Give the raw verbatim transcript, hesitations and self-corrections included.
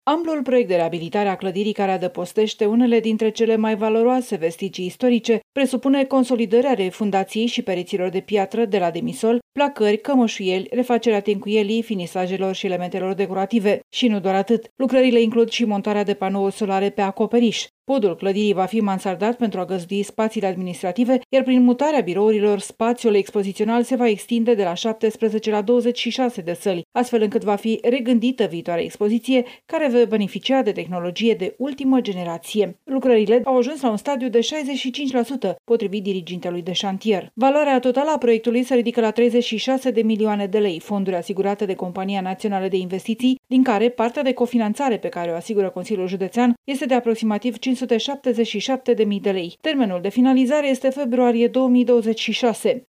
Amplul proiect de reabilitare a clădirii care adăpostește unele dintre cele mai valoroase vestigii istorice presupune consolidarea refundației și pereților de piatră de la demisol, placări, cămășuieli, refacerea tencuielii, finisajelor și elementelor decorative. Și nu doar atât. Lucrările includ și montarea de panouri solare pe acoperiș. Podul clădirii va fi mansardat pentru a găzdui spațiile administrative, iar prin mutarea birourilor, spațiul expozițional se va extinde de la șaptesprezece la douăzeci și șase de săli, astfel încât va fi regândită viitoarea expoziție, care va beneficia de tehnologie de ultimă generație. Lucrările au ajuns la un stadiu de șaizeci și cinci la sută, potrivit dirigintelui de șantier. Valoarea totală a proiectului se ridică la treizeci și șase de milioane de lei, fonduri asigurate de Compania Națională de Investiții, din care partea de cofinanțare pe care o asigură Consiliul Județean este de aproximativ cinci sute șaptezeci și șapte de mii de lei. Termenul de finalizare este februarie două mii douăzeci și șase.